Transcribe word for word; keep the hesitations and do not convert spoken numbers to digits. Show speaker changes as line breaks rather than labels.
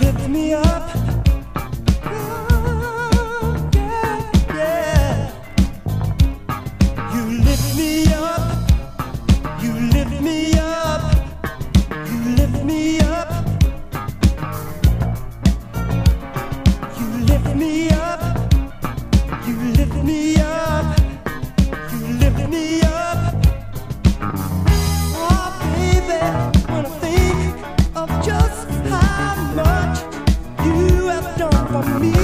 lift me up. Oh, yeah, yeah. You lift me up. You lift me up. You lift me up. You lift me up. You lift me up. You lift me up. Oh, baby, when I think of just how much you have done for me.